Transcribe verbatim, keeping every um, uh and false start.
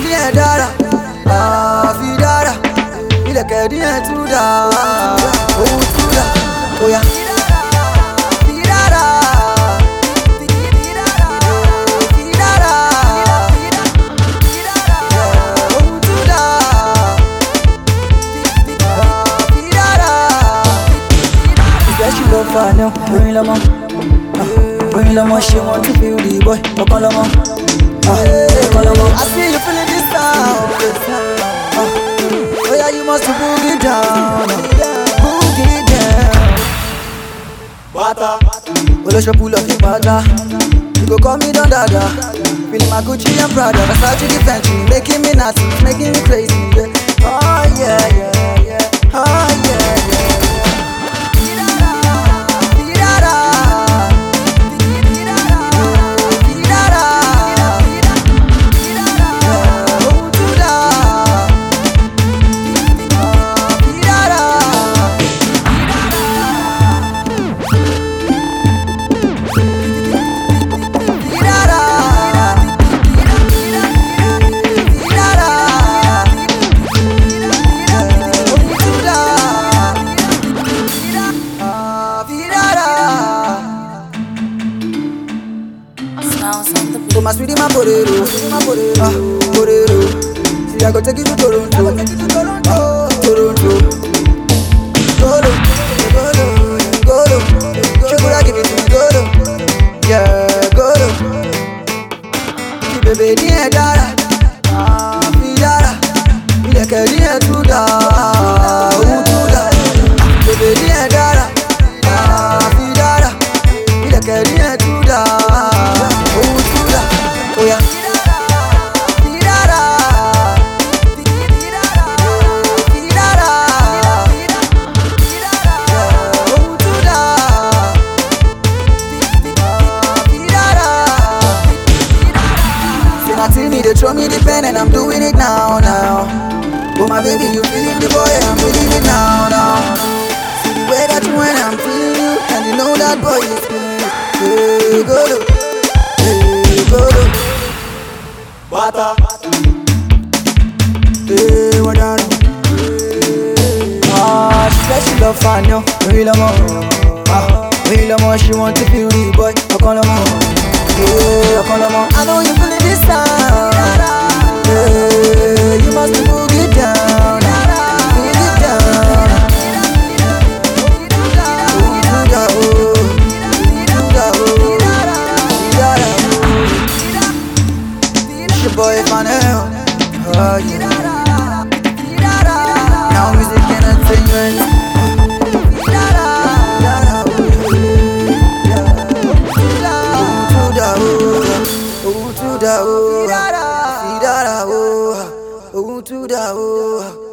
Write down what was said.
díẹ̀ dára, àfi dára. Ilẹ̀kẹ̀ díẹ̀ tún dà, òun tún dà. Oya. Fi dára. Fi dára. Òun tún dà. Fi dára. Ìfẹ́ ṣì lọ fà ní orin lọ́mọ. Orin lọ́mọ ṣe wọ́n tún fi rí boy ọkàn lọ́mọ. Ọkàn lọ́mọ. I see you feeling this sound. Oh yeah, you must boogie down, boogie down. Bata, Olosho pull up the bata. You go call me Don Dada. Feeling my Gucci and Prada. Versace Defense, making me nasty, making me crazy. Yeah. Oh yeah, yeah, yeah. Oh yeah, yeah. So my sweetie, my borero, ah, borero. See, I go take you to Toronto, ah, Toronto. Golo, golo, golo. She coulda give it to me, golo, yeah, golo. See, baby, díẹ̀ dára, ah, fi dára. Ilẹ̀kẹ̀ díẹ̀ tún dà, òun tún dà. Baby, díẹ̀ dára, ah, fi dára. Ilẹ̀kẹ̀ díẹ̀ tún dà. Oya. Fi dára. Fi dára. Òun tún dà. Fi dára. Say my team me, they throw me the pen and I'm doing it now, now. Oh my baby, you feeling the boy, I'm feeling it now, now. See the way that you when I'm feeling you, and you know that boy is feeling it. Hey, go do. Hey, go do. Bata, hey, what are you? Ah, she said she love fun, yo. Real more, ah, real more. She want to feel the boy. I call her more, yeah, I call her more. I know you feeling this sound. Hey, you must be boogie down, boogie down. Do that, oh, do that, oh. Your boy Fanel, oh yeah. Now music entertainment. Oh, to the oh, oh, to the oh, oh, to the oh.